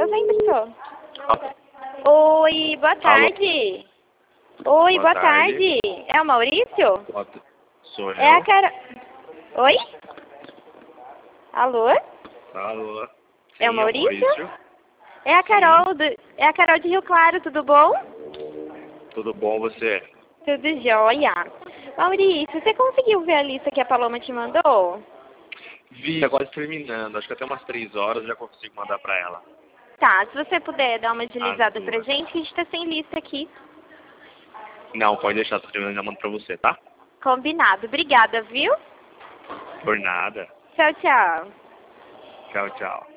fazendo? Oi, boa tarde. Oi, boa tarde. É o Maurício? Sou eu. É a Carol. Oi? Alô? Alô. É o Sim, Maurício? É a Carol, é a Carol de Rio Claro, tudo bom? Tudo bom, você? Tudo jóia. Maurício, você conseguiu ver a lista que a Paloma te mandou? Vi, tá quase terminando. Acho que até umas 3 horas eu já consigo mandar pra ela. Tá, se você puder dar uma agilizada As pra duas. gente, que a gente tá sem lista aqui. Não, pode deixar, tô terminando e já mando pra você, tá? Combinado. Obrigada, viu? Por nada. Tchau, tchau. Tchau, tchau.